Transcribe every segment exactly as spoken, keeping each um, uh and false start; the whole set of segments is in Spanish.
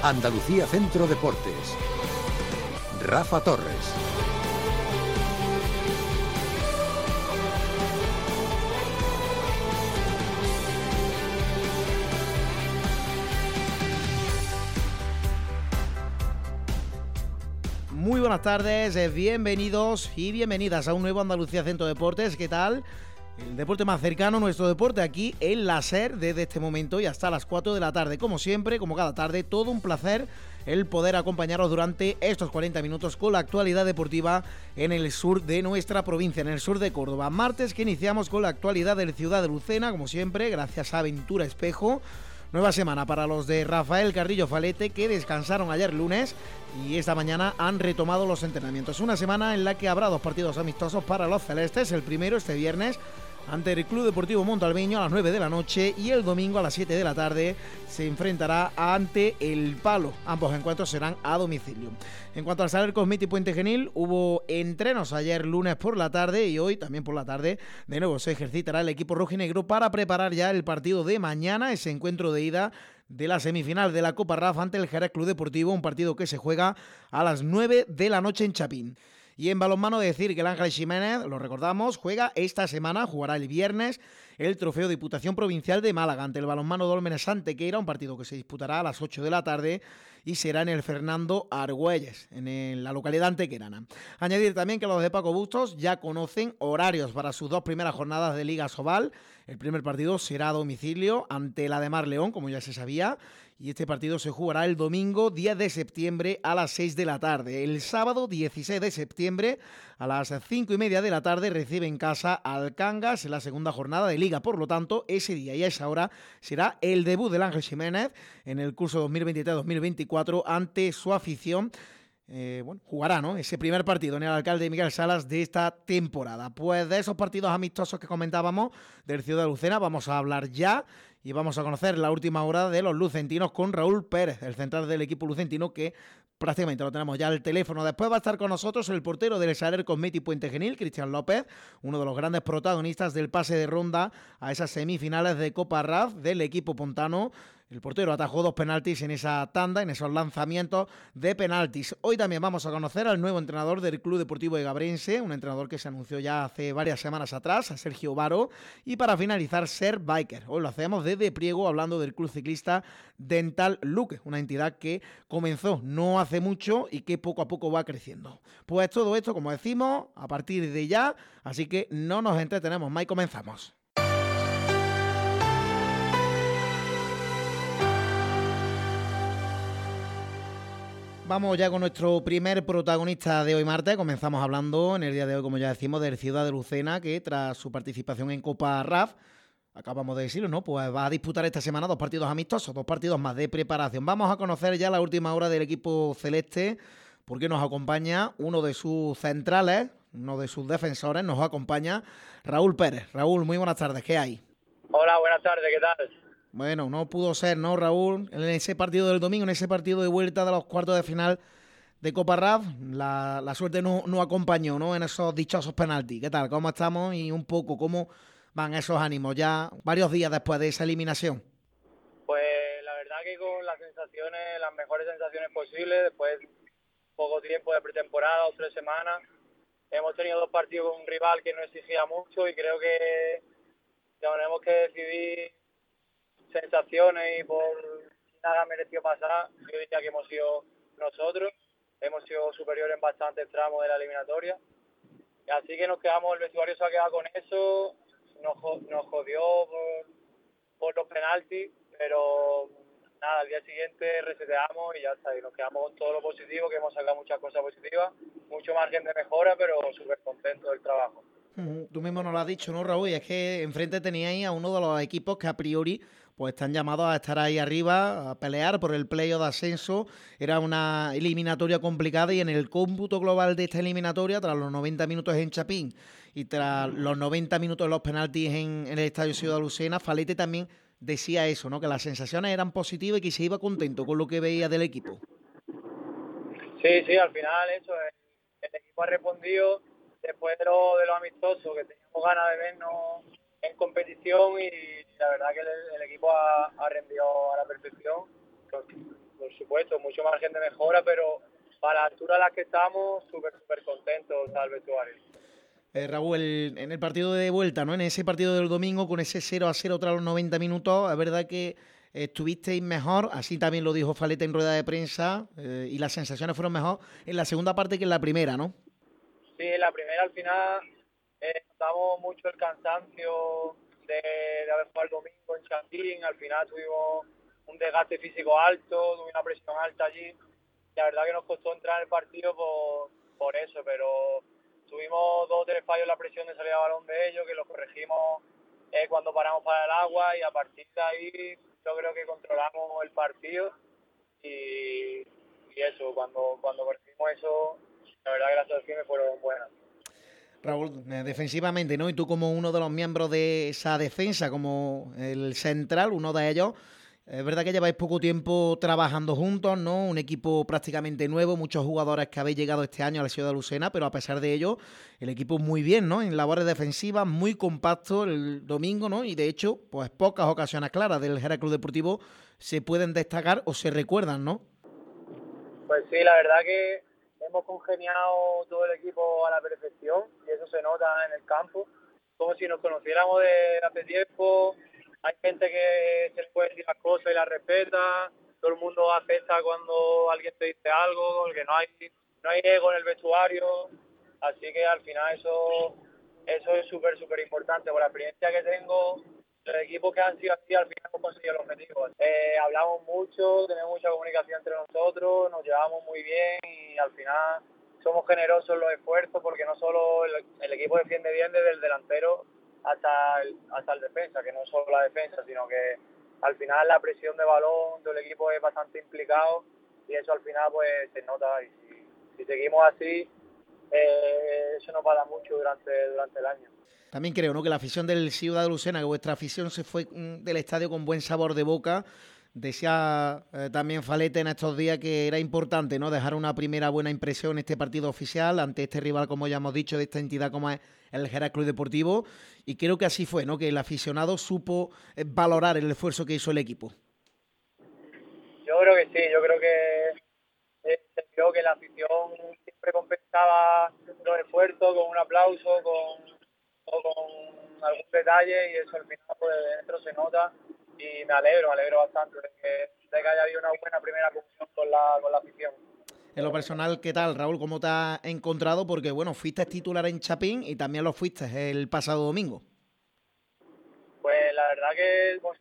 Andalucía Centro Deportes. Rafa Torres. Muy buenas tardes, bienvenidos y bienvenidas a un nuevo Andalucía Centro Deportes. ¿Qué tal? El deporte más cercano, nuestro deporte aquí en la SER, desde este momento y hasta las cuatro de la tarde. Como siempre, como cada tarde, todo un placer el poder acompañaros durante estos cuarenta minutos con la actualidad deportiva en el sur de nuestra provincia, en el sur de Córdoba. Martes que iniciamos con la actualidad de Ciudad de Lucena, como siempre, gracias a Aventura Espejo. Nueva semana para los de Rafael Carrillo Falete, que descansaron ayer lunes y esta mañana han retomado los entrenamientos. Una semana en la que habrá dos partidos amistosos para los celestes. El primero este viernes ante el Club Deportivo Montalbeño a las nueve de la noche y el domingo a las siete de la tarde se enfrentará ante el Palo. Ambos encuentros serán a domicilio. En cuanto al Saler Cosmiti Puente Genil, hubo entrenos ayer lunes por la tarde y hoy también por la tarde. De nuevo se ejercitará el equipo rojinegro para preparar ya el partido de mañana, ese encuentro de ida de la semifinal de la Copa R A F ante el Jerez Club Deportivo, un partido que se juega a las nueve de la noche en Chapín. Y en balonmano decir que el Ángel Ximénez, lo recordamos, juega esta semana, jugará el viernes, el Trofeo Diputación Provincial de Málaga ante el balonmano Dólmenes Antequera, un partido que se disputará a las ocho de la tarde y será en el Fernando Argüelles, en la localidad antequerana. Añadir también que los de Paco Bustos ya conocen horarios para sus dos primeras jornadas de Liga Sobal. El primer partido será a domicilio ante la de Mar León, como ya se sabía, y este partido se jugará el domingo diez de septiembre a las seis de la tarde. El sábado dieciséis de septiembre a las cinco y media de la tarde recibe en casa al Cangas en la segunda jornada de Liga. Por lo tanto, ese día y a esa hora será el debut del Ángel Ximénez en el curso dos mil veintitrés dos mil veinticuatro ante su afición. Eh, bueno, jugará, ¿no?, ese primer partido en el Alcalde Miguel Salas de esta temporada. Pues de esos partidos amistosos que comentábamos del Ciudad de Lucena vamos a hablar ya y vamos a conocer la última hora de los lucentinos con Raúl Pérez, el central del equipo lucentino, que prácticamente lo tenemos ya al teléfono. Después va a estar con nosotros el portero del Saler Cosmiti Puente Genil, Cristian López, uno de los grandes protagonistas del pase de ronda a esas semifinales de Copa R A F del equipo pontano. El portero atajó dos penaltis en esa tanda, en esos lanzamientos de penaltis. Hoy también vamos a conocer al nuevo entrenador del Club Deportivo Egabrense, un entrenador que se anunció ya hace varias semanas atrás, a Sergio Varo. Y para finalizar, Ser Biker. Hoy lo hacemos desde Priego, hablando del Club Ciclista Dental Luque, una entidad que comenzó no hace mucho y que poco a poco va creciendo. Pues todo esto, como decimos, a partir de ya, así que no nos entretenemos más y comenzamos. Vamos ya con nuestro primer protagonista de hoy martes. Comenzamos hablando en el día de hoy, como ya decimos, del Ciudad de Lucena, que tras su participación en Copa R A F, acabamos de decirlo, ¿no?, pues va a disputar esta semana dos partidos amistosos, dos partidos más de preparación. Vamos a conocer ya la última hora del equipo celeste, porque nos acompaña uno de sus centrales, uno de sus defensores, nos acompaña Raúl Pérez. Raúl, muy buenas tardes, ¿qué hay? Hola, buenas tardes, ¿qué tal? Bueno, no pudo ser, ¿no, Raúl? En ese partido del domingo, en ese partido de vuelta de los cuartos de final de Copa R A F, la, la suerte no, no acompañó, ¿no?, en esos dichosos penaltis. ¿Qué tal? ¿Cómo estamos? Y un poco, ¿cómo van esos ánimos ya varios días después de esa eliminación? Pues la verdad que con las sensaciones, las mejores sensaciones posibles, después de poco tiempo de pretemporada, o tres semanas, hemos tenido dos partidos con un rival que no exigía mucho y creo que tenemos que decidir sensaciones y por nada mereció pasar. Yo diría que hemos sido nosotros, hemos sido superiores en bastantes tramos de la eliminatoria, y así que nos quedamos, el vestuario se ha quedado con eso, nos, nos jodió por, por los penaltis, pero nada, al día siguiente reseteamos y ya está, y nos quedamos con todo lo positivo, que hemos sacado muchas cosas positivas, mucho margen de mejora, pero súper contentos del trabajo. Uh-huh. Tú mismo nos lo has dicho, ¿no, Raúl? Y es que enfrente teníais a uno de los equipos que a priori pues están llamados a estar ahí arriba, a pelear por el playoff de ascenso. Era una eliminatoria complicada y en el cómputo global de esta eliminatoria, tras los noventa minutos en Chapín y tras los noventa minutos de los penaltis en, en el Estadio Ciudad de Lucena, Falete también decía eso, ¿no?, que las sensaciones eran positivas y que se iba contento con lo que veía del equipo. Sí, sí, al final eso, el, el equipo ha respondido después de lo, de lo amistoso, que teníamos ganas de vernos en competición, y la verdad que el, el equipo ha, ha rendido a la perfección, con, con supuesto, mucho margen de mejora, pero para la altura a la que estamos, súper, súper contentos al vestuario. Eh, Raúl, el, en el partido de vuelta, ¿no? En ese partido del domingo, con ese cero a cero tras los noventa minutos, es verdad que estuvisteis mejor, así también lo dijo Falete en rueda de prensa, eh, y las sensaciones fueron mejor en la segunda parte que en la primera, ¿no? Sí, en la primera al final eh, notamos mucho el cansancio de, de haber jugado el domingo en Champín. Al final tuvimos un desgaste físico alto, tuvimos una presión alta allí. La verdad que nos costó entrar en el partido por, por eso, pero tuvimos dos o tres fallos en la presión de salida de balón de ellos, que los corregimos eh, cuando paramos para el agua, y a partir de ahí yo creo que controlamos el partido y, y eso, cuando, cuando corregimos eso, la verdad que las opciones fueron buenas. Raúl, eh, defensivamente, ¿no? Y tú como uno de los miembros de esa defensa, como el central, uno de ellos, es verdad que lleváis poco tiempo trabajando juntos, ¿no? Un equipo prácticamente nuevo, muchos jugadores que habéis llegado este año a la ciudad de Lucena, pero a pesar de ello, el equipo muy bien, ¿no? En labores defensivas, muy compacto el domingo, ¿no? Y de hecho, pues pocas ocasiones claras del Jera Club Deportivo se pueden destacar o se recuerdan, ¿no? Pues sí, la verdad que hemos congeniado todo el equipo a la perfección y eso se nota en el campo, como si nos conociéramos de hace tiempo. Hay gente que se le puede decir las cosas y las respeta, todo el mundo acepta cuando alguien te dice algo, porque no hay no hay ego en el vestuario, así que al final eso eso es súper, súper importante. Por la experiencia que tengo, los equipos que han sido así al final hemos conseguido los objetivos. Eh, hablamos mucho, tenemos mucha comunicación entre nosotros, nos llevamos muy bien y al final somos generosos en los esfuerzos, porque no solo el, el equipo defiende bien desde el delantero hasta el, hasta el defensa, que no solo la defensa, sino que al final la presión de balón del equipo es bastante implicado y eso al final pues se nota, y si, si seguimos así, eh, eso nos va a dar mucho durante, durante el año. También creo, ¿no?, que la afición del Ciudad de Lucena, que vuestra afición se fue del estadio con buen sabor de boca. Decía eh, también Falete en estos días que era importante, ¿no?, dejar una primera buena impresión en este partido oficial ante este rival, como ya hemos dicho, de esta entidad como es el Jera Club Deportivo, y creo que así fue, ¿no?, que el aficionado supo eh, valorar el esfuerzo que hizo el equipo. Yo creo que sí, yo creo que eh, creo que la afición siempre compensaba los esfuerzos con un aplauso, con, o con algún detalle, y eso al final pues dentro se nota. Y me alegro, me alegro bastante de que, de que haya habido una buena primera comunión con la, con la afición. En lo personal, ¿qué tal, Raúl? ¿Cómo te has encontrado? Porque, bueno, fuiste titular en Chapín y también lo fuiste el pasado domingo. Pues la verdad que muy,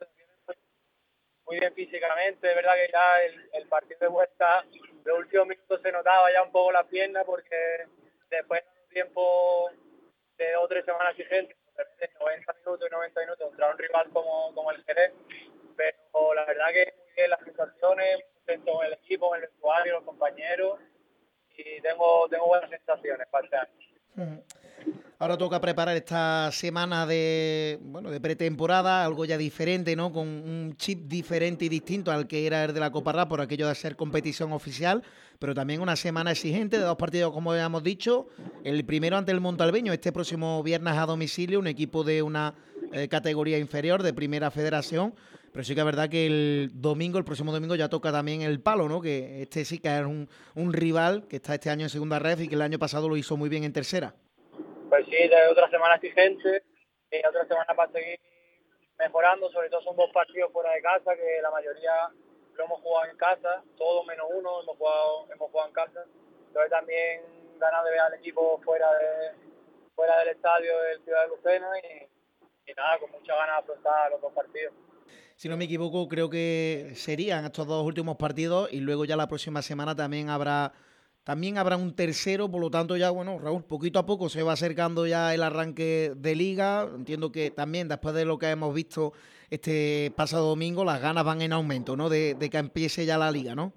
muy bien físicamente. Es verdad que ya el, el partido de vuelta, los últimos minutos se notaba ya un poco la pierna, porque después de un tiempo de dos o tres semanas exigentes, de noventa minutos y noventa minutos contra un rival como, como el Jerez, pero la verdad que muy bien las sensaciones, contento con el equipo, con el vestuario, los compañeros, y tengo, tengo buenas sensaciones para este año. Ahora toca preparar esta semana de bueno de pretemporada, algo ya diferente, ¿no?, con un chip diferente y distinto al que era el de la Copa R A P, por aquello de ser competición oficial, pero también una semana exigente de dos partidos, como ya hemos dicho. El primero ante el Montalbeño, este próximo viernes a domicilio, un equipo de una eh, categoría inferior, de primera federación, pero sí que es verdad que el domingo, el próximo domingo, ya toca también el palo, ¿no?, que este sí que es un, un rival que está este año en segunda ref y que el año pasado lo hizo muy bien en tercera. Pues sí, de otra semana exigente y otra semana para seguir mejorando. Sobre todo son dos partidos fuera de casa, que la mayoría lo hemos jugado en casa, todos menos uno hemos jugado hemos jugado en casa. Entonces también ganas de ver al equipo fuera de fuera del estadio del Ciudad de Lucena y, y nada, con muchas ganas de afrontar los dos partidos. Si no me equivoco, creo que serían estos dos últimos partidos y luego ya la próxima semana también habrá También habrá un tercero, por lo tanto ya, bueno, Raúl, poquito a poco se va acercando ya el arranque de Liga. Entiendo que también después de lo que hemos visto este pasado domingo, las ganas van en aumento, ¿no?, de, de que empiece ya la Liga, ¿no?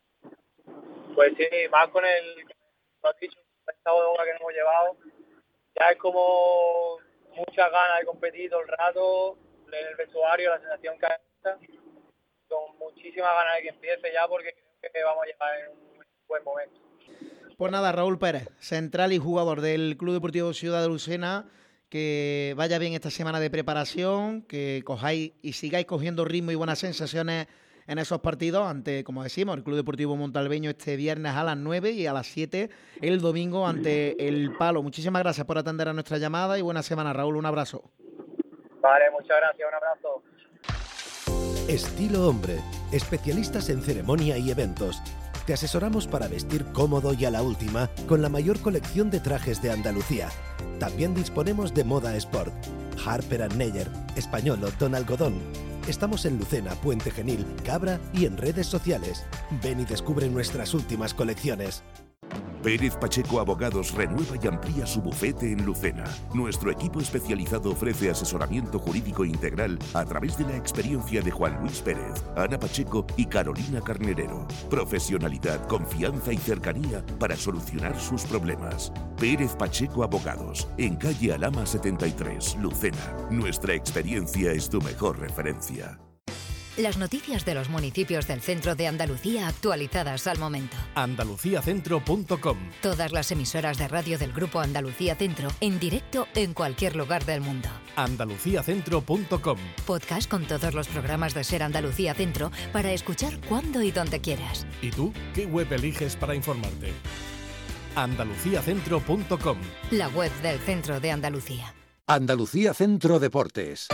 Pues sí, más con el, como has dicho, el estado de boca que hemos llevado, ya es como muchas ganas de competir todo el rato, en el vestuario, la sensación que hay, con muchísimas ganas de que empiece ya, porque creo que vamos a llegar en un buen momento. Pues nada, Raúl Pérez, central y jugador del Club Deportivo Ciudad de Lucena, que vaya bien esta semana de preparación, que cojáis y sigáis cogiendo ritmo y buenas sensaciones en esos partidos ante, como decimos, el Club Deportivo Montalbeño este viernes a las nueve y a las siete el domingo ante el Palo. Muchísimas gracias por atender a nuestra llamada y buena semana, Raúl. Un abrazo. Vale, muchas gracias. Un abrazo. Estilo Hombre, especialistas en ceremonia y eventos. Te asesoramos para vestir cómodo y a la última con la mayor colección de trajes de Andalucía. También disponemos de moda sport. Harper and Neyer, Españolo, Don Algodón. Estamos en Lucena, Puente Genil, Cabra y en redes sociales. Ven y descubre nuestras últimas colecciones. Pérez Pacheco Abogados renueva y amplía su bufete en Lucena. Nuestro equipo especializado ofrece asesoramiento jurídico integral a través de la experiencia de Juan Luis Pérez, Ana Pacheco y Carolina Carnerero. Profesionalidad, confianza y cercanía para solucionar sus problemas. Pérez Pacheco Abogados, en calle Alhama setenta y tres, Lucena. Nuestra experiencia es tu mejor referencia. Las noticias de los municipios del centro de Andalucía actualizadas al momento. andalucía centro punto com. Todas las emisoras de radio del Grupo Andalucía Centro en directo en cualquier lugar del mundo. andalucía centro punto com. Podcast con todos los programas de Ser Andalucía Centro para escuchar cuando y donde quieras. ¿Y tú qué web eliges para informarte? andalucía centro punto com. La web del Centro de Andalucía. Andalucía Centro Deportes.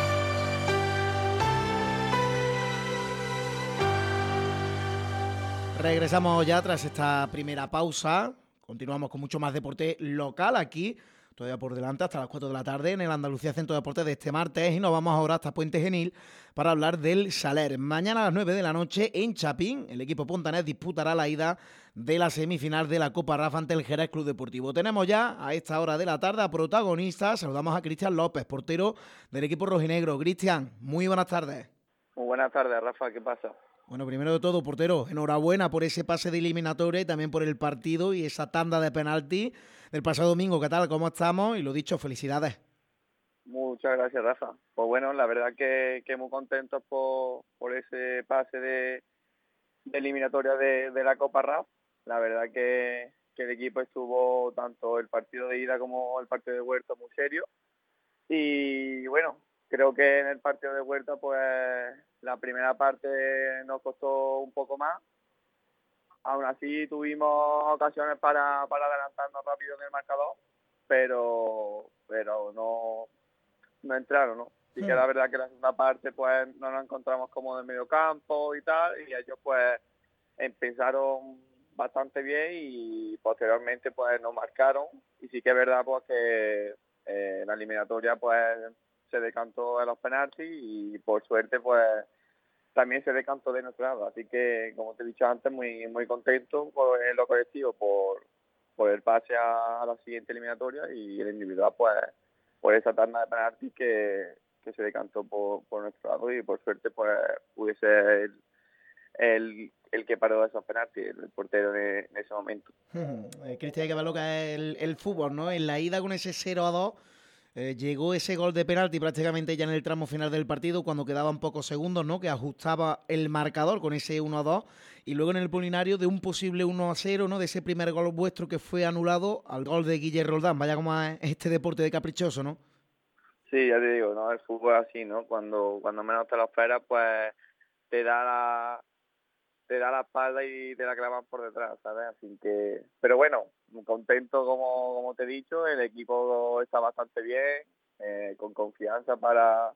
Regresamos ya tras esta primera pausa. Continuamos con mucho más deporte local aquí, todavía por delante hasta las cuatro de la tarde en el Andalucía Centro de Deportes de este martes, y nos vamos ahora hasta Puente Genil para hablar del Saler. Mañana a las nueve de la noche en Chapín, el equipo pontanés disputará la ida de la semifinal de la Copa Rafa ante el Jerez Club Deportivo. Tenemos ya a esta hora de la tarde a protagonistas. Saludamos a Cristian López, portero del equipo rojinegro. Cristian, muy buenas tardes. Muy buenas tardes, Rafa. ¿Qué pasa? Bueno, primero de todo, portero, enhorabuena por ese pase de eliminatoria y también por el partido y esa tanda de penalti del pasado domingo. ¿Qué tal? ¿Cómo estamos? Y lo dicho, felicidades. Muchas gracias, Rafa. Pues bueno, la verdad que, que muy contentos por, por ese pase de, de eliminatoria de, de la Copa R A F. La verdad que, que el equipo estuvo tanto el partido de ida como el partido de vuelta muy serio. Y bueno, creo que en el partido de vuelta, pues la primera parte nos costó un poco más. Aún así tuvimos ocasiones para, para adelantarnos rápido en el marcador, pero pero no, no entraron, ¿no? Así que la verdad que la segunda parte pues no nos encontramos como en medio campo y tal, y ellos pues empezaron bastante bien y posteriormente pues nos marcaron. Y sí que es verdad pues que eh, la eliminatoria pues se decantó en los penaltis y por suerte pues también se decantó de nuestro lado. Así que, como te he dicho antes, muy muy contento por en lo colectivo por, por el pase a, a la siguiente eliminatoria, y el individual pues por esa tanda de penaltis que, que se decantó por, por nuestro lado, y por suerte pues pude ser el, el, el que paró esos penaltis, el portero de, en ese momento. Eh, Cristian, hay que ver lo que es el, el fútbol, ¿no? En la ida con ese cero a dos Eh, llegó ese gol de penalti prácticamente ya en el tramo final del partido, cuando quedaban pocos segundos, ¿no? Que ajustaba el marcador con ese uno a dos, y luego en el Polinario de un posible uno a cero, ¿no? De ese primer gol vuestro que fue anulado al gol de Guillermo Roldán. Vaya como es este deporte de caprichoso, ¿no? Sí, ya te digo, ¿no? El fútbol es así, ¿no? Cuando cuando menos te lo esperas, pues te da la te da la espalda y te la clavan por detrás, ¿sabes? Así que, pero bueno, contento como, como te he dicho, el equipo está bastante bien, eh, con confianza para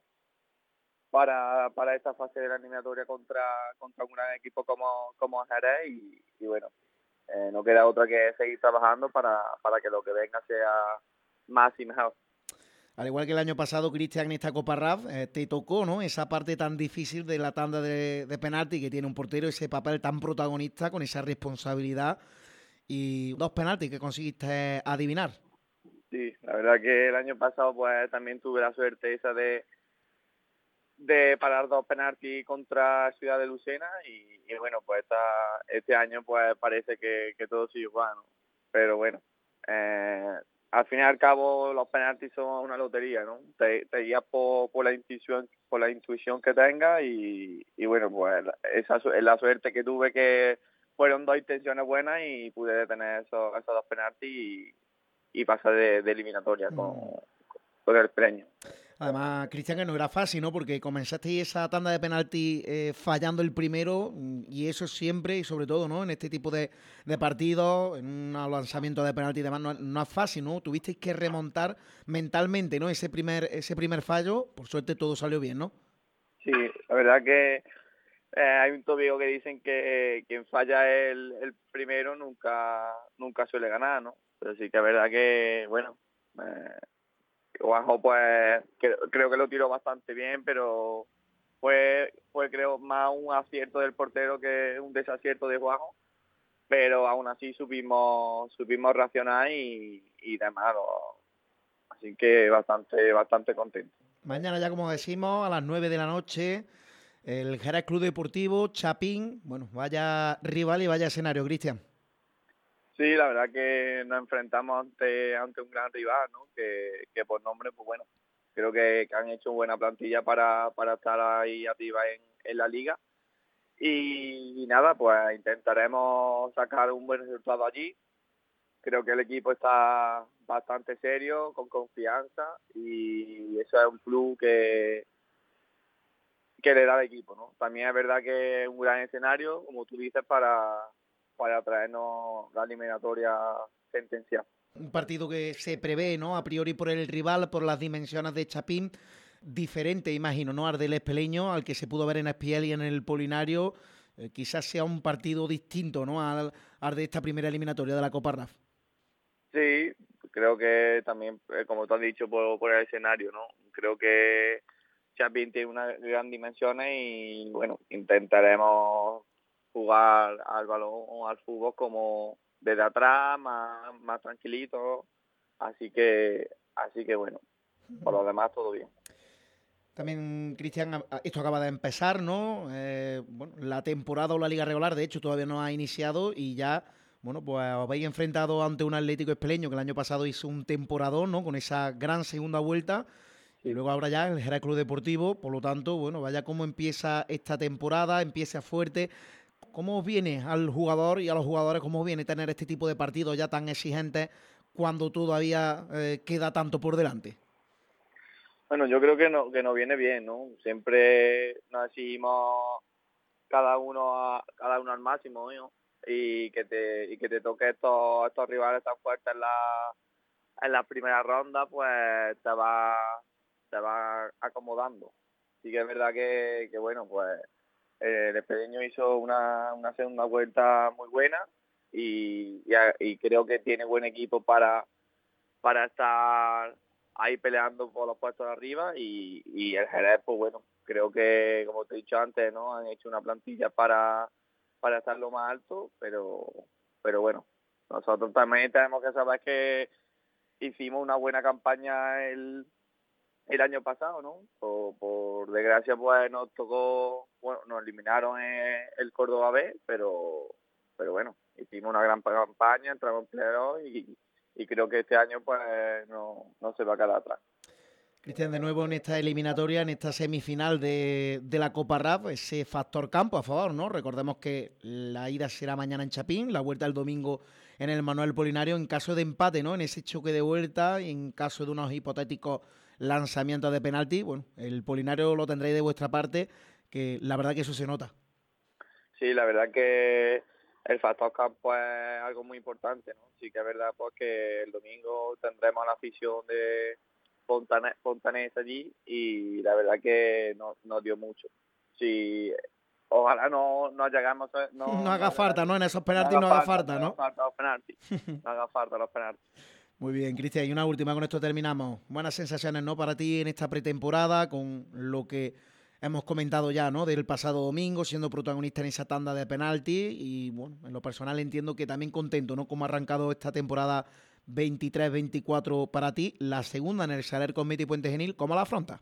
para para esta fase de la eliminatoria contra contra un gran equipo como como Jerez, y, y bueno, eh, no queda otra que seguir trabajando para para que lo que venga sea más y mejor. Al igual que el año pasado, Cristian, en esta Copa R A F, eh, te tocó, ¿no? Esa parte tan difícil de la tanda de, de penalti que tiene un portero, ese papel tan protagonista con esa responsabilidad, y dos penaltis que conseguiste adivinar. Sí, la verdad que el año pasado pues también tuve la suerte esa de de parar dos penaltis contra Ciudad de Lucena, y, y bueno, pues esta, este año pues parece que, que todo sigue igual, ¿no? Pero bueno, eh, al fin y al cabo los penaltis son una lotería, ¿no? Te, te guías por, por la intuición por la intuición que tengas, y, y bueno, pues esa es la suerte que tuve, que fueron dos intenciones buenas y pude detener esos, esos dos penaltis y, y pasar de, de eliminatoria con, con el premio. Además, Cristian, que no era fácil, ¿no? Porque comenzaste esa tanda de penalti eh, fallando el primero y eso siempre y sobre todo, ¿no? En este tipo de, de partidos, en un lanzamiento de penalti y demás, no, no es fácil, ¿no? Tuvisteis que remontar mentalmente, ¿no? Ese primer, ese primer fallo, por suerte todo salió bien, ¿no? Sí, la verdad que eh, hay un tópico que dicen que eh, quien falla el, el primero nunca nunca suele ganar, ¿no? Pero sí que es verdad que, bueno, eh, Juanjo pues creo, creo que lo tiró bastante bien, pero fue, fue creo más un acierto del portero que un desacierto de Juanjo, pero aún así supimos supimos reaccionar y, y demás, ¿no? Así que bastante bastante contento. Mañana ya, como decimos, a las nueve de la noche, el Jerez Club Deportivo Chapín. Bueno, vaya rival y vaya escenario, Cristian. Sí, la verdad que nos enfrentamos ante ante un gran rival, ¿no? Que, que por nombre, pues bueno, creo que, que han hecho buena plantilla para, para estar ahí arriba en, en la liga. Y, y nada, pues intentaremos sacar un buen resultado allí. Creo que el equipo está bastante serio, con confianza, y eso es un plus que, que le da al equipo, ¿no? También es verdad que es un gran escenario, como tú dices, para, para traernos la eliminatoria sentenciada. Un partido que se prevé, ¿no? A priori por el rival, por las dimensiones de Chapín, diferente, imagino, ¿no? Al del Espeleño, al que se pudo ver en Espiel y en el Polinario. Eh, quizás sea un partido distinto, ¿no? Al, al de esta primera eliminatoria de la Copa R A F. Sí, creo que también, eh, como tú has dicho, por, por el escenario, ¿no? Creo que Chapín tiene unas grandes dimensiones y, bueno, intentaremos jugar al balón o al fútbol como desde atrás, más, más tranquilito. Así que, así que bueno, por lo demás todo bien. También, Cristian, esto acaba de empezar, ¿no? Eh, bueno, la temporada o la liga regular, de hecho, todavía no ha iniciado y ya, bueno, pues os habéis enfrentado ante un Atlético Espeleño que el año pasado hizo un temporadón, ¿no? Con esa gran segunda vuelta. Sí. Y luego ahora ya el Jerez Club Deportivo, por lo tanto, bueno, vaya cómo empieza esta temporada, empieza fuerte. ¿Cómo os viene al jugador y a los jugadores, cómo os viene tener este tipo de partidos ya tan exigentes cuando todavía eh, queda tanto por delante? Bueno, yo creo que no, que nos viene bien, ¿no? Siempre nos exigimos cada uno a, cada uno al máximo, ¿no? Y que te y que te toque estos estos rivales tan fuertes en la en la primera ronda, pues te va te va acomodando. Sí que es verdad que, que bueno, pues eh, el Espeleño hizo una, una segunda vuelta muy buena y, y, y creo que tiene buen equipo para para estar ahí peleando por los puestos de arriba y, y el Jerez, pues bueno, creo que, como te he dicho antes, ¿no? Han hecho una plantilla para, para estar lo más alto, pero, pero bueno, nosotros también tenemos que saber que hicimos una buena campaña el, el año pasado, ¿no? Por, por desgracia, pues nos tocó, bueno, nos eliminaron el, el Córdoba B, pero, pero bueno, hicimos una gran campaña, entramos en playoff y y creo que este año pues no, no se va a quedar atrás. Cristian, de nuevo en esta eliminatoria, en esta semifinal de, de la Copa R A F, ese factor campo a favor, ¿no? Recordemos que la ida será mañana en Chapín, la vuelta el domingo en el Manuel Polinario, en caso de empate, ¿no? En ese choque de vuelta y en caso de unos hipotéticos lanzamientos de penalti, bueno, el Polinario lo tendréis de vuestra parte, que la verdad que eso se nota. Sí, la verdad que el factor campo es algo muy importante, ¿no? Sí que es verdad pues que el domingo tendremos la afición de Fontane- Fontanés allí y la verdad que no, nos dio mucho. Sí, ojalá no, no llegamos a, no, no haga no falta, haga, ¿no? En esos penaltis no haga falta, ¿no? No haga falta los penaltis, no haga falta los penaltis. Muy bien, Cristian, y una última, con esto terminamos. Buenas sensaciones, ¿no? Para ti en esta pretemporada, con lo que hemos comentado ya, ¿no? Del pasado domingo, siendo protagonista en esa tanda de penalti y, bueno, en lo personal entiendo que también contento, ¿no? Cómo ha arrancado esta temporada veintitrés veinticuatro para ti, la segunda en el Saler Cosmeti Puente Genil, ¿cómo la afrontas?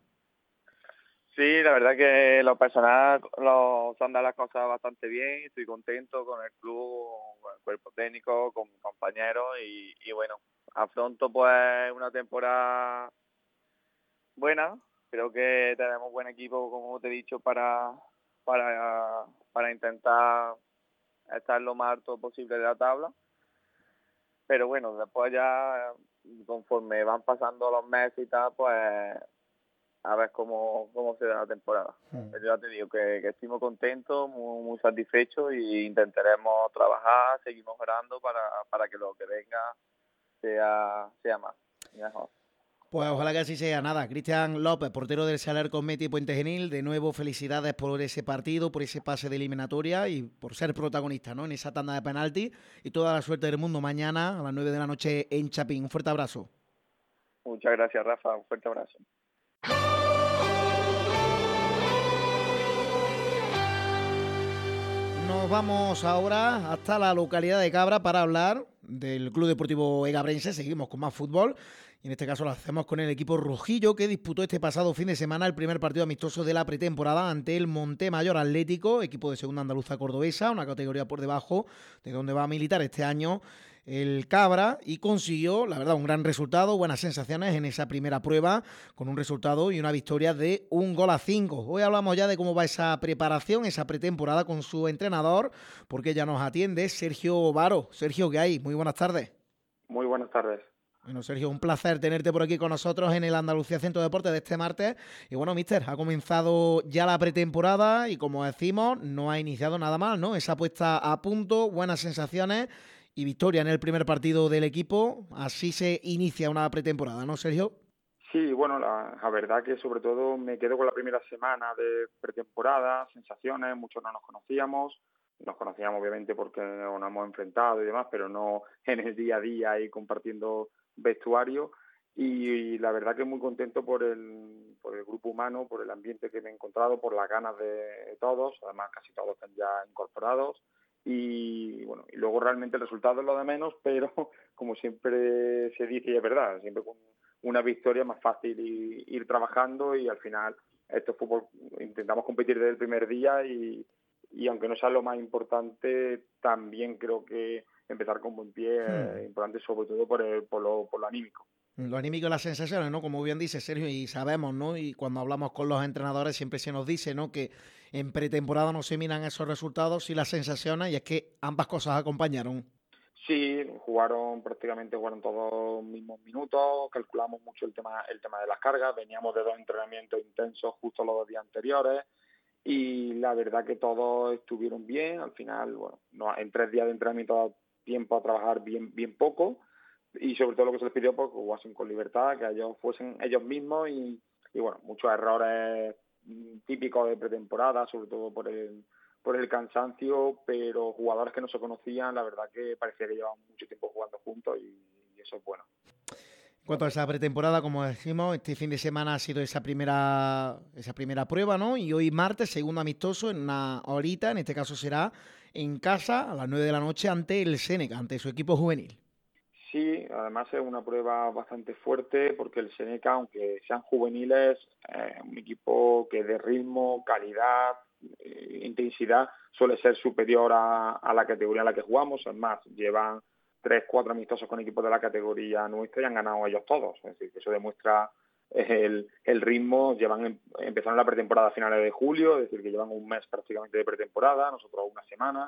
Sí, la verdad que lo personal lo se han dado las cosas bastante bien, estoy contento con el club, con el cuerpo técnico, con mis compañeros y, y bueno, afronto pues una temporada buena. Creo que tenemos buen equipo, como te he dicho, para para para intentar estar lo más alto posible de la tabla. Pero bueno, después ya, conforme van pasando los meses y tal, pues a ver cómo, cómo se da la temporada. Hmm. Pero ya te digo que, que estoy muy contento, muy, muy satisfecho y intentaremos trabajar, seguir mejorando para, para que lo que venga sea, sea más, mejor. Pues ojalá que así sea. Nada, Cristian López, portero del Saler Cosmeti Puente Genil, de nuevo felicidades por ese partido, por ese pase de eliminatoria y por ser protagonista, ¿no?, en esa tanda de penalti, y toda la suerte del mundo mañana a las nueve de la noche en Chapín. Un fuerte abrazo. Muchas gracias, Rafa, un fuerte abrazo. Nos vamos ahora hasta la localidad de Cabra para hablar del Club Deportivo Egabrense. Seguimos con más fútbol y en este caso lo hacemos con el equipo rojillo, que disputó este pasado fin de semana el primer partido amistoso de la pretemporada ante el Montemayor Atlético, equipo de segunda andaluza cordobesa, una categoría por debajo de donde va a militar este año el Cabra, y consiguió, la verdad, un gran resultado, buenas sensaciones en esa primera prueba, con un resultado y una victoria de un gol a cinco. Hoy hablamos ya de cómo va esa preparación, esa pretemporada con su entrenador, porque ya nos atiende Sergio Varo. Sergio, ¿qué hay? Muy buenas tardes. Muy buenas tardes. Bueno, Sergio, un placer tenerte por aquí con nosotros en el Andalucía Centro de Deportes de este martes. Y bueno, míster, ha comenzado ya la pretemporada y, como decimos, no ha iniciado nada mal, ¿no? Esa puesta a punto, buenas sensaciones y victoria en el primer partido del equipo. Así se inicia una pretemporada, ¿no, Sergio? Sí, bueno, la, la verdad que sobre todo me quedo con la primera semana de pretemporada, sensaciones, muchos no nos conocíamos, nos conocíamos obviamente porque nos hemos enfrentado y demás, pero no en el día a día y compartiendo vestuario, y, y la verdad que muy contento por el, por el grupo humano, por el ambiente que me he encontrado, por las ganas de todos, además casi todos están ya incorporados. Y bueno, y luego realmente el resultado es lo de menos, pero como siempre se dice y es verdad, siempre con una victoria es más fácil ir, ir trabajando, y al final esto es fútbol, intentamos competir desde el primer día y, y aunque no sea lo más importante, también creo que empezar con buen pie hmm. es importante, sobre todo por, el, por, lo, por lo anímico. Lo anímico y las sensaciones, ¿no? Como bien dice Sergio, y sabemos, ¿no? Y cuando hablamos con los entrenadores siempre se nos dice, ¿no?, que en pretemporada no se miran esos resultados y las sensaciones, y es que ambas cosas acompañaron. Sí, jugaron prácticamente jugaron todos los mismos minutos, calculamos mucho el tema el tema de las cargas, veníamos de dos entrenamientos intensos justo los dos días anteriores y la verdad que todos estuvieron bien. Al final, bueno, no, en tres días de entrenamiento da tiempo a trabajar bien bien poco, y sobre todo lo que se les pidió, pues jugasen con libertad, que ellos fuesen ellos mismos y, y bueno, muchos errores típicos de pretemporada, sobre todo por el por el cansancio, pero jugadores que no se conocían, la verdad que parecía que llevaban mucho tiempo jugando juntos y, y eso es bueno. En cuanto a esa pretemporada, como decimos, este fin de semana ha sido esa primera esa primera prueba, ¿no? Y hoy martes, segundo amistoso, en una horita, en este caso será en casa, a las nueve de la noche, ante el Seneca, ante su equipo juvenil. Sí, además es una prueba bastante fuerte porque el Seneca, aunque sean juveniles, es eh, un equipo que de ritmo, calidad, eh, intensidad suele ser superior a, a la categoría en la que jugamos. Es más, llevan tres, cuatro amistosos con equipos de la categoría nuestra y han ganado ellos todos. Es decir, que eso demuestra el, el ritmo. Llevan empezaron la pretemporada a finales de julio, es decir, que llevan un mes prácticamente de pretemporada, nosotros una semana.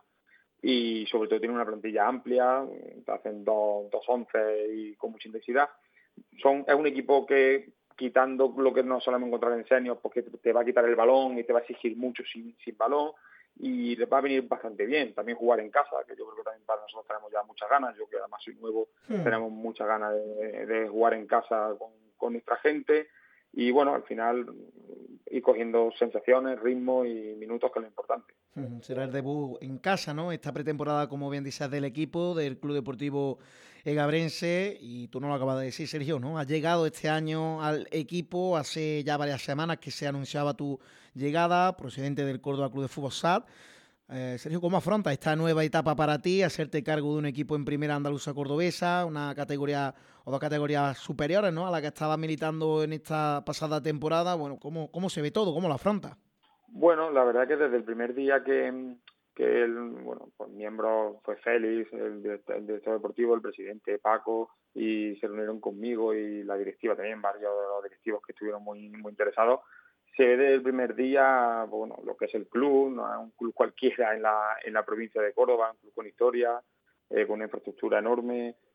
Y sobre todo tienen una plantilla amplia, hacen dos, dos once y con mucha intensidad. Son, es un equipo que, quitando lo que no solemos encontrar en senior, porque te va a quitar el balón y te va a exigir mucho sin, sin balón, y les va a venir bastante bien. También jugar en casa, que yo creo que también para nosotros tenemos ya muchas ganas. Yo que además soy nuevo, hmm. tenemos muchas ganas de, de jugar en casa con, con nuestra gente. Y bueno, al final ir cogiendo sensaciones, ritmo y minutos, que es lo importante. Será el debut en casa, ¿no? Esta pretemporada, como bien dices, del equipo, del Club Deportivo Egabrense, y tú no lo acabas de decir, Sergio, ¿no? Has llegado este año al equipo hace ya varias semanas que se anunciaba tu llegada, procedente del Córdoba Club de Fútbol S A D. Eh, Sergio, ¿cómo afrontas esta nueva etapa para ti, hacerte cargo de un equipo en primera andaluza cordobesa, una categoría o dos categorías superiores, ¿no?, a la que estabas militando en esta pasada temporada? Bueno, ¿cómo, cómo se ve todo? ¿Cómo lo afrontas? Bueno, la verdad que desde el primer día que, que el, bueno, pues miembros fue Félix, el director, el director deportivo, el presidente Paco, y se reunieron conmigo y la directiva también, varios de los directivos que estuvieron muy, muy interesados. Se ve desde el primer día, bueno, lo que es el club, no es un club cualquiera en la, en la provincia de Córdoba, un club con historia, eh, con una infraestructura enorme,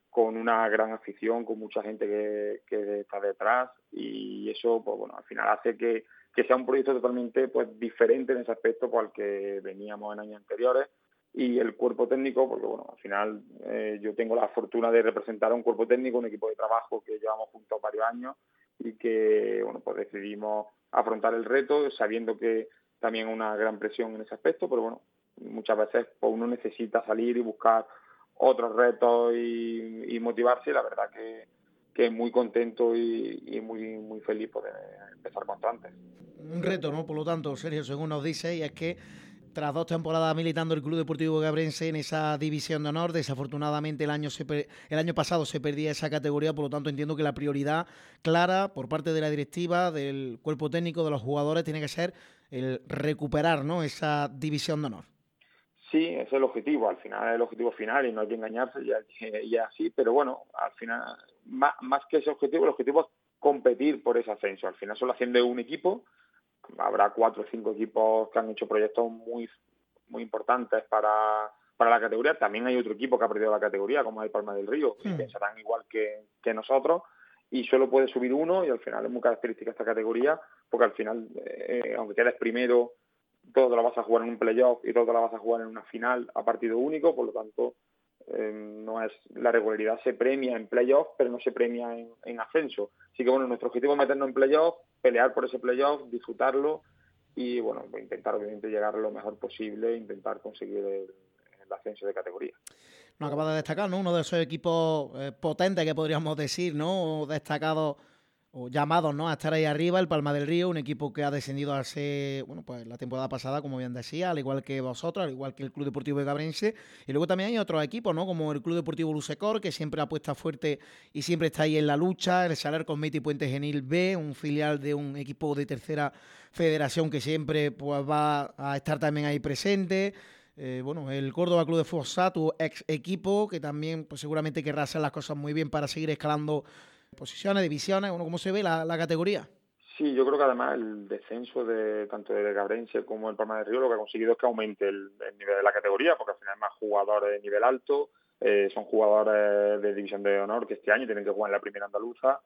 con una gran afición, con mucha gente que, que está detrás, y eso, pues bueno, al final hace que, que sea un proyecto totalmente pues diferente en ese aspecto al que veníamos en años anteriores. Y el cuerpo técnico, porque bueno, al final eh, yo tengo la fortuna de representar a un cuerpo técnico, un equipo de trabajo que llevamos juntos varios años y que bueno, pues decidimos afrontar el reto sabiendo que también una gran presión en ese aspecto, pero bueno, muchas veces pues, uno necesita salir y buscar otros retos y, y motivarse. La verdad que, que muy contento y, y muy muy feliz poder empezar cuanto antes. Un reto, ¿no? Por lo tanto, Sergio, según nos dice, y es que tras dos temporadas militando el Club Deportivo Gabrense en esa división de honor, desafortunadamente el año, se per... el año pasado se perdía esa categoría, por lo tanto entiendo que la prioridad clara por parte de la directiva, del cuerpo técnico, de los jugadores, tiene que ser el recuperar, ¿no?, esa división de honor. Sí, ese es el objetivo, al final es el objetivo final y no hay que engañarse, ya, ya así, pero bueno, al final, más, más que ese objetivo, el objetivo es competir por ese ascenso. Al final solo haciendo un equipo, habrá cuatro o cinco equipos que han hecho proyectos muy muy importantes para, para la categoría. También hay otro equipo que ha perdido la categoría, como es el Palma del Río, que pensarán igual que, que nosotros, y solo puede subir uno, y al final es muy característica esta categoría, porque al final, eh, aunque quedes primero, todo te lo vas a jugar en un playoff y todo te lo vas a jugar en una final a partido único, por lo tanto, eh, no es la regularidad se premia en playoff, pero no se premia en, en ascenso. Así que bueno, nuestro objetivo es meternos en playoff, pelear por ese playoff, disfrutarlo y bueno, intentar obviamente llegar lo mejor posible, intentar conseguir el, el ascenso de categoría. Nos acaba de destacar, ¿no?, uno de esos equipos eh, potentes que podríamos decir, ¿no?, destacados o llamados, ¿no?, a estar ahí arriba, el Palma del Río, un equipo que ha descendido hace, bueno, pues la temporada pasada, como bien decía, al igual que vosotros, al igual que el Club Deportivo de Gabrense, y luego también hay otros equipos, ¿no?, como el Club Deportivo Lusecor, que siempre apuesta fuerte y siempre está ahí en la lucha, el Saler Cosmeti Puente Genil B, un filial de un equipo de tercera federación que siempre pues va a estar también ahí presente. Eh, bueno, el Córdoba Club de Fútbol, tu ex equipo, que también pues seguramente querrá hacer las cosas muy bien para seguir escalando posiciones, divisiones. Bueno, ¿cómo se ve la, la categoría? Sí, yo creo que además el descenso de tanto de Gabrense como el Palma del Río lo que ha conseguido es que aumente el, el nivel de la categoría, porque al final hay más jugadores de nivel alto, eh, son jugadores de división de honor que este año tienen que jugar en la primera andaluza,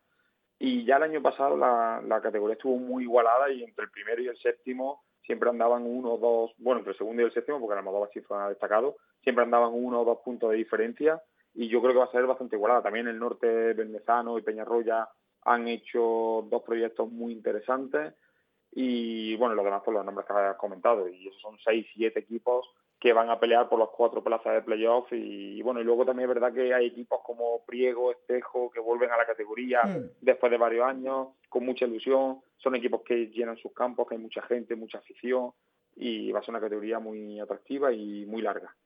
y ya el año pasado la, la categoría estuvo muy igualada y entre el primero y el séptimo siempre andaban uno o dos, bueno, entre el segundo y el séptimo, porque el Almodóvar sí fue destacado, siempre andaban uno o dos puntos de diferencia, y yo creo que va a ser bastante igualada. También el norte, Bermezano y Peñarroya han hecho dos proyectos muy interesantes, y bueno, los demás por los nombres que has comentado, y esos son seis, siete equipos que van a pelear por las cuatro plazas de playoff, y, y bueno, y luego también es verdad que hay equipos como Priego, Espejo, que vuelven a la categoría mm. después de varios años, con mucha ilusión. Son equipos que llenan sus campos, que hay mucha gente, mucha afición, y va a ser una categoría muy atractiva y muy larga.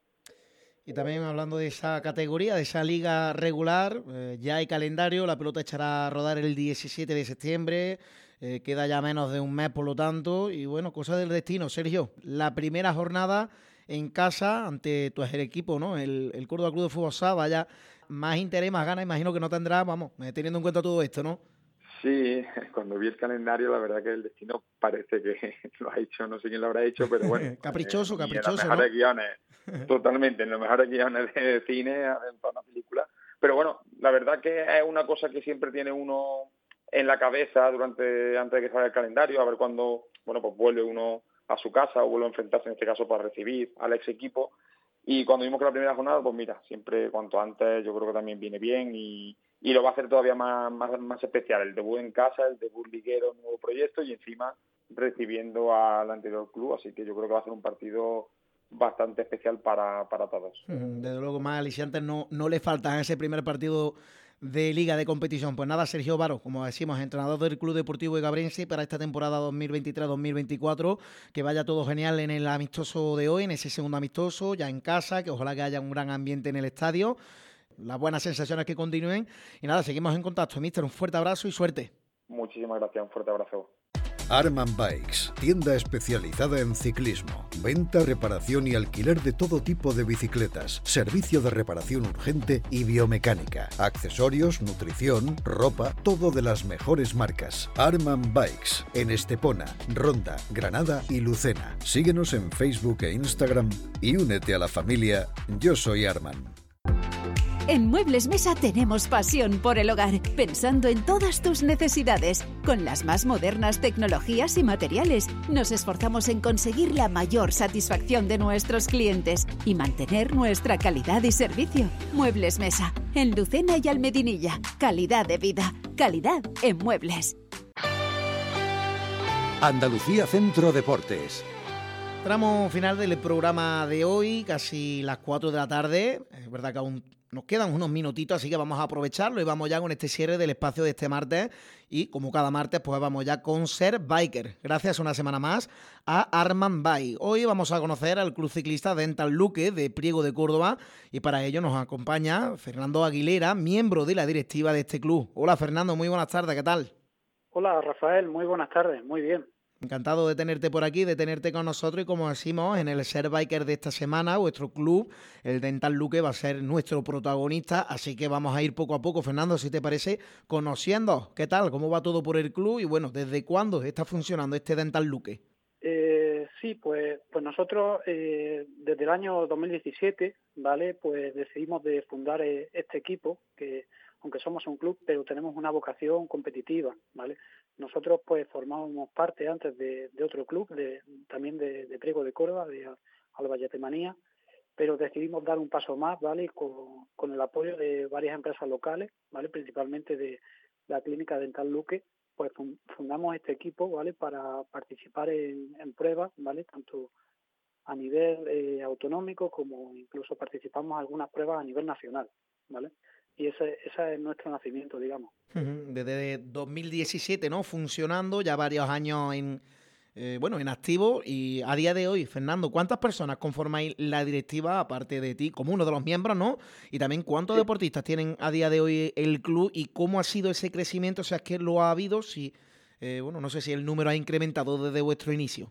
Y también hablando de esa categoría, de esa liga regular, eh, ya hay calendario, la pelota echará a rodar el diecisiete de septiembre, eh, queda ya menos de un mes por lo tanto, y bueno, cosa del destino. Sergio, la primera jornada en casa ante tu equipo, ¿no?, el, el Córdoba Club de Fútbol Sala, vaya, más interés, más ganas, imagino que no tendrá, vamos, teniendo en cuenta todo esto, ¿no? Sí, cuando vi el calendario, la verdad que el destino parece que lo ha hecho, no sé quién lo habrá hecho, pero bueno. caprichoso, eh, caprichoso, en los mejores ¿no? guiones, totalmente, en los mejores guiones de cine, en toda una película. Pero bueno, la verdad que es una cosa que siempre tiene uno en la cabeza durante antes de que salga el calendario, a ver cuándo, bueno, pues vuelve uno a su casa o vuelve a enfrentarse en este caso para recibir al ex equipo. Y cuando vimos que la primera jornada, pues mira, siempre cuanto antes yo creo que también viene bien y, y lo va a hacer todavía más, más, más especial. El debut en casa, el debut liguero, nuevo proyecto y encima recibiendo al anterior club. Así que yo creo que va a ser un partido bastante especial para, para todos. Desde luego, más aliciantes no, no le faltan ese primer partido de Liga de Competición. Pues nada, Sergio Varo, como decimos, entrenador del Club Deportivo de Gabrense para esta temporada dos mil veintitrés dos mil veinticuatro, que vaya todo genial en el amistoso de hoy, en ese segundo amistoso, ya en casa, que ojalá que haya un gran ambiente en el estadio, las buenas sensaciones que continúen, y nada, seguimos en contacto, míster, un fuerte abrazo y suerte. Muchísimas gracias, un fuerte abrazo. Arman Bikes, tienda especializada en ciclismo, venta, reparación y alquiler de todo tipo de bicicletas, servicio de reparación urgente y biomecánica, accesorios, nutrición, ropa, todo de las mejores marcas. Arman Bikes, en Estepona, Ronda, Granada y Lucena. Síguenos en Facebook e Instagram y únete a la familia Yo Soy Arman. En Muebles Mesa tenemos pasión por el hogar, pensando en todas tus necesidades. Con las más modernas tecnologías y materiales, nos esforzamos en conseguir la mayor satisfacción de nuestros clientes y mantener nuestra calidad y servicio. Muebles Mesa, en Lucena y Almedinilla. Calidad de vida, calidad en muebles. Andalucía Centro Deportes. Tramo final del programa de hoy, casi las cuatro de la tarde. Es verdad que aún nos quedan unos minutitos, así que vamos a aprovecharlo y vamos ya con este cierre del espacio de este martes. Y como cada martes, pues vamos ya con Ser Biker. Gracias una semana más a Arman Bike. Hoy vamos a conocer al club ciclista Dental Luque de Priego de Córdoba y para ello nos acompaña Fernando Aguilera, miembro de la directiva de este club. Hola Fernando, muy buenas tardes, ¿qué tal? Hola Rafael, muy buenas tardes, muy bien. Encantado de tenerte por aquí, de tenerte con nosotros y como decimos, en el Ser Biker de esta semana, vuestro club, el Dental Luque, va a ser nuestro protagonista, así que vamos a ir poco a poco, Fernando, si te parece, conociendo qué tal, cómo va todo por el club y bueno, ¿desde cuándo está funcionando este Dental Luque? Eh, sí, pues, pues nosotros eh, desde el año dos mil diecisiete, ¿vale? Pues decidimos de fundar eh, este equipo, que aunque somos un club, pero tenemos una vocación competitiva, ¿vale? Nosotros pues formábamos parte antes de, de otro club, de, también de, de Priego de Córdoba, de Albayatemanía, pero decidimos dar un paso más, ¿vale? Con, con el apoyo de varias empresas locales, ¿vale? Principalmente de la clínica Dental Luque, pues fundamos este equipo, ¿vale? Para participar en, en pruebas, ¿vale? Tanto a nivel eh, autonómico como incluso participamos en algunas pruebas a nivel nacional, ¿vale? Y ese, ese es nuestro nacimiento, digamos. Desde dos mil diecisiete, ¿no? Funcionando, ya varios años en eh, bueno, en activo. Y a día de hoy, Fernando, ¿cuántas personas conformáis la directiva, aparte de ti, como uno de los miembros, ¿no? Y también, ¿cuántos sí. deportistas tienen a día de hoy el club y cómo ha sido ese crecimiento? O sea, ¿qué lo ha habido? Si, eh, bueno, no sé si el número ha incrementado desde vuestro inicio.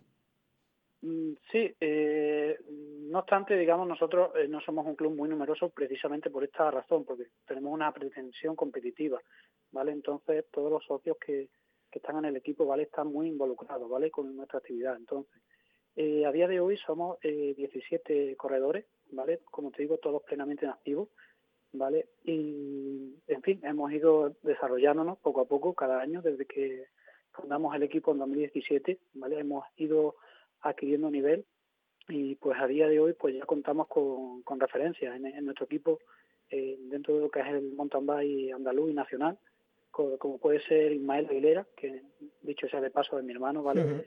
Sí, eh, no obstante, digamos, nosotros eh, no somos un club muy numeroso precisamente por esta razón, porque tenemos una pretensión competitiva, ¿vale? Entonces, todos los socios que, que están en el equipo, ¿vale? Están muy involucrados, ¿vale? Con nuestra actividad. Entonces, eh, a día de hoy somos eh, diecisiete corredores, ¿vale? Como te digo, todos plenamente activos, ¿vale? Y, en fin, hemos ido desarrollándonos poco a poco cada año desde que fundamos el equipo en dos mil diecisiete, ¿vale? Hemos ido adquiriendo nivel y pues a día de hoy pues ya contamos con, con referencias en, en nuestro equipo eh, dentro de lo que es el mountain bike andaluz y nacional, como, como puede ser Ismael Aguilera, que dicho sea de paso es mi hermano, ¿vale? Uh-huh.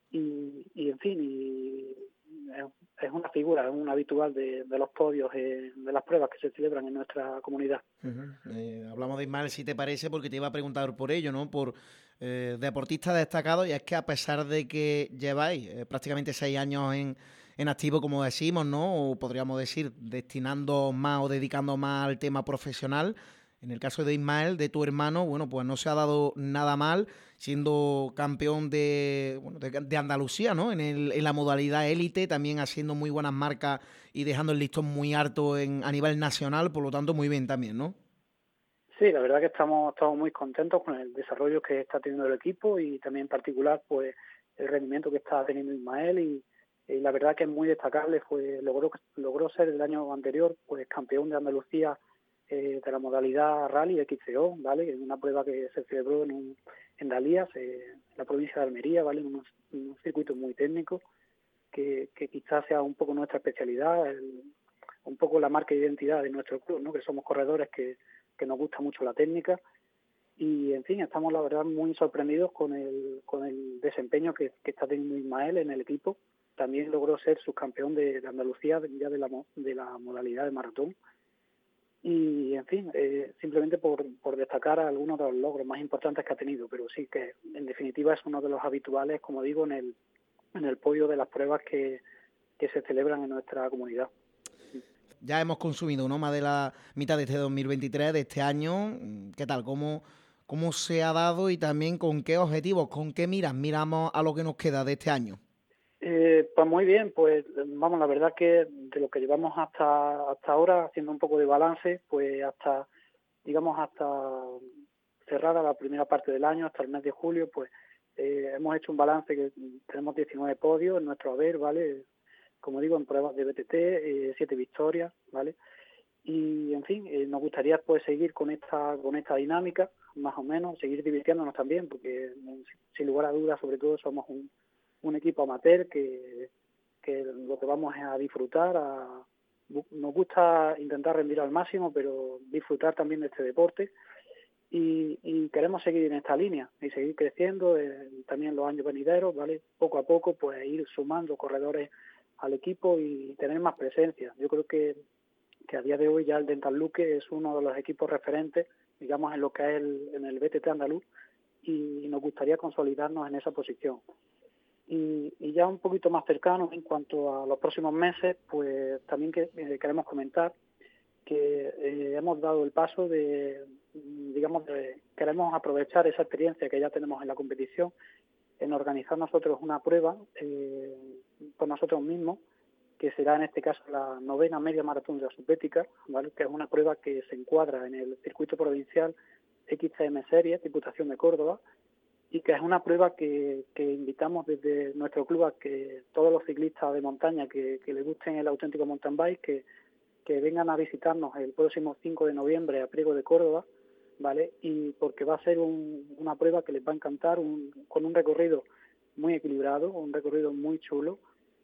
y, y en fin, y es, es una figura, es un habitual de, de los podios, eh, de las pruebas que se celebran en nuestra comunidad. Uh-huh. Eh, hablamos de Ismael, si te parece, porque te iba a preguntar por ello, ¿no? Por eh, deportista destacado, y es que a pesar de que lleváis eh, prácticamente seis años en, en activo, como decimos, ¿no? O podríamos decir, destinando más o dedicando más al tema profesional. En el caso de Ismael, de tu hermano, bueno, pues no se ha dado nada mal, siendo campeón de, bueno, de, de Andalucía, ¿no? En, el, en la modalidad élite, también haciendo muy buenas marcas y dejando el listón muy alto en, a nivel nacional, por lo tanto, muy bien también, ¿no? Sí, la verdad que estamos, estamos muy contentos con el desarrollo que está teniendo el equipo y también en particular, pues, el rendimiento que está teniendo Ismael y, y la verdad que es muy destacable, fue logró, logró ser el año anterior, pues, campeón de Andalucía Eh, de la modalidad Rally X C O, ¿vale? En una prueba que se celebró en, un, en Dalías, eh, en la provincia de Almería, ¿vale? En un, en un circuito muy técnico que, que quizás sea un poco nuestra especialidad, el, un poco la marca de identidad de nuestro club, ¿no? Que somos corredores que, que nos gusta mucho la técnica y, en fin, estamos la verdad muy sorprendidos con el, con el desempeño que, que está teniendo Ismael en el equipo. También logró ser subcampeón de, de Andalucía ya de la, de la modalidad de maratón. Y, en fin, eh, simplemente por, por destacar algunos de los logros más importantes que ha tenido, pero sí que, en definitiva, es uno de los habituales, como digo, en el en el podio de las pruebas que, que se celebran en nuestra comunidad. Ya hemos consumido, ¿no?, más de la mitad de este dos mil veintitrés, de este año. ¿Qué tal? ¿Cómo, cómo se ha dado y también con qué objetivos, con qué miras miramos a lo que nos queda de este año? Eh, pues muy bien, pues vamos, la verdad que de lo que llevamos hasta hasta ahora, haciendo un poco de balance, pues hasta, digamos, hasta cerrada la primera parte del año, hasta el mes de julio, pues eh, hemos hecho un balance que tenemos diecinueve podios en nuestro haber, ¿vale? Como digo, en pruebas de B T T, eh, siete victorias, ¿vale? Y, en fin, eh, nos gustaría pues seguir con esta con esta dinámica, más o menos, seguir divirtiéndonos también, porque sin lugar a dudas, sobre todo, somos un, un equipo amateur que, que lo que vamos es a disfrutar, a, nos gusta intentar rendir al máximo, pero disfrutar también de este deporte. Y, y queremos seguir en esta línea y seguir creciendo eh, también en los años venideros, ¿vale? Poco a poco, pues ir sumando corredores al equipo y tener más presencia. Yo creo que que a día de hoy ya el Dental Luque es uno de los equipos referentes, digamos, en lo que es el, en el B T T andaluz, y nos gustaría consolidarnos en esa posición. Y, y ya un poquito más cercano en cuanto a los próximos meses, pues también que, eh, queremos comentar que eh, hemos dado el paso de, digamos, de, queremos aprovechar esa experiencia que ya tenemos en la competición en organizar nosotros una prueba eh, por nosotros mismos, que será en este caso la novena media maratón de la Subbética, ¿vale? Que es una prueba que se encuadra en el circuito provincial X C M Series, Diputación de Córdoba, y que es una prueba que, que invitamos desde nuestro club a que todos los ciclistas de montaña que, que les gusten el auténtico mountain bike, que, que vengan a visitarnos el próximo cinco de noviembre a Priego de Córdoba, ¿vale? Y porque va a ser un, una prueba que les va a encantar, un, con un recorrido muy equilibrado, un recorrido muy chulo,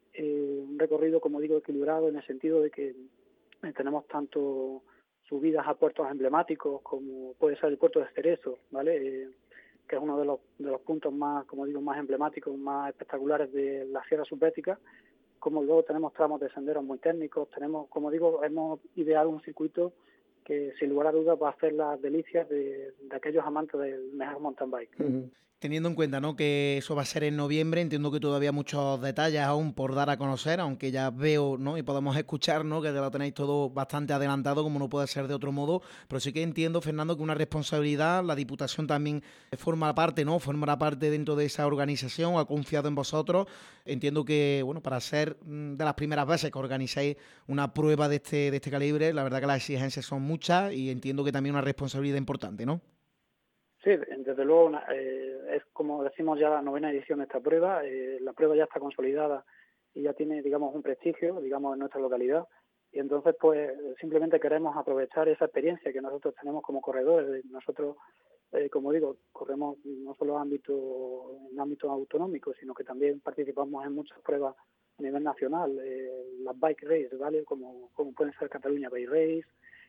Eh, un recorrido, como digo, equilibrado en el sentido de que eh, tenemos tanto subidas a puertos emblemáticos como puede ser el puerto de Cerezo, ¿vale? Eh, que es uno de los de los puntos más, como digo, más emblemáticos, más espectaculares de la Sierra Subbética, como luego tenemos tramos de senderos muy técnicos, tenemos, como digo, hemos ideado un circuito que sin lugar a dudas va a hacer las delicias de, de aquellos amantes del mejor mountain bike. Uh-huh. Teniendo en cuenta, ¿no?, que eso va a ser en noviembre, entiendo que todavía muchos detalles aún por dar a conocer, aunque ya veo, ¿no?, y podemos escuchar, ¿no?, que ya lo tenéis todo bastante adelantado, como no puede ser de otro modo, pero sí que entiendo, Fernando, que una responsabilidad, la Diputación también forma parte, ¿no?, formará parte dentro de esa organización, ha confiado en vosotros. Entiendo que, bueno, para ser de las primeras veces que organizáis una prueba de este, de este calibre, la verdad que las exigencias son muchas y entiendo que también una responsabilidad importante, ¿no? Sí, desde luego eh, es como decimos ya la novena edición de esta prueba. Eh, la prueba ya está consolidada y ya tiene, digamos, un prestigio, digamos, en nuestra localidad. Y entonces, pues, simplemente queremos aprovechar esa experiencia que nosotros tenemos como corredores. Nosotros, eh, como digo, corremos no solo en ámbito, en ámbito autonómico, sino que también participamos en muchas pruebas a nivel nacional. Eh, las bike race, ¿vale? Como, como pueden ser Cataluña Bike Race,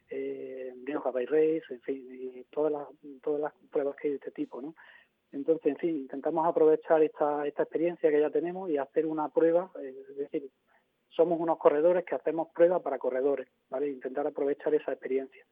eh, Rioja Bike Race, en fin, y todas las todas las pruebas que hay de este tipo, ¿no? Entonces, en fin, intentamos aprovechar esta esta experiencia que ya tenemos y hacer una prueba, eh, es decir, somos unos corredores que hacemos pruebas para corredores, ¿vale? Intentar aprovechar esa experiencia.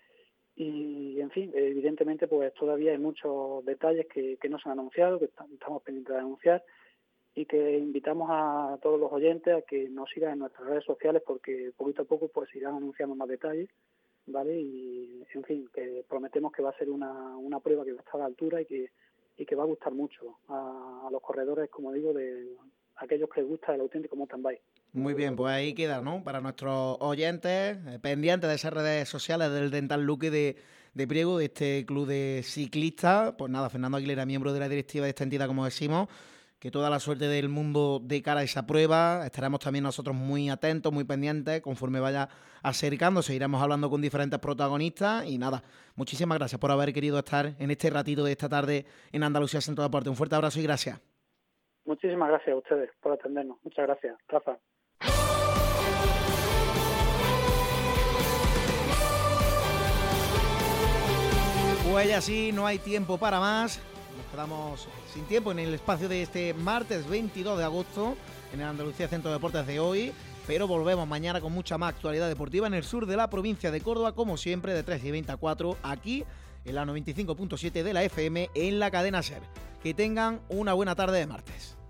Y, en fin, evidentemente, pues todavía hay muchos detalles que, que no se han anunciado, que estamos pendientes de anunciar, y que invitamos a todos los oyentes a que nos sigan en nuestras redes sociales, porque poquito a poco pues irán anunciando más detalles, ¿vale? Y, en fin, que prometemos que va a ser una, una prueba que va a estar a la altura y que y que va a gustar mucho a, a los corredores, como digo, de aquellos que les gusta el auténtico mountain bike. Muy bien, pues ahí queda, ¿no? Para nuestros oyentes, eh, pendientes de esas redes sociales del Dental Luque de, de Priego, de este club de ciclistas. Pues nada, Fernando Aguilera, miembro de la directiva de esta entidad, como decimos, que toda la suerte del mundo de cara a esa prueba. Estaremos también nosotros muy atentos, muy pendientes, conforme vaya acercándose, iremos hablando con diferentes protagonistas. Y nada, muchísimas gracias por haber querido estar en este ratito de esta tarde en Andalucía Centro de Deporte. Un fuerte abrazo y gracias. Muchísimas gracias a ustedes por atendernos. Muchas gracias, Rafa. Pues así no hay tiempo para más. Nos quedamos sin tiempo en el espacio de este martes veintidós de agosto en el Andalucía Centro de Deportes de hoy, pero volvemos mañana con mucha más actualidad deportiva en el sur de la provincia de Córdoba, como siempre, de tres y veinte a cuatro, aquí en la noventa y cinco punto siete de la F M en la cadena SER. Que tengan una buena tarde de martes.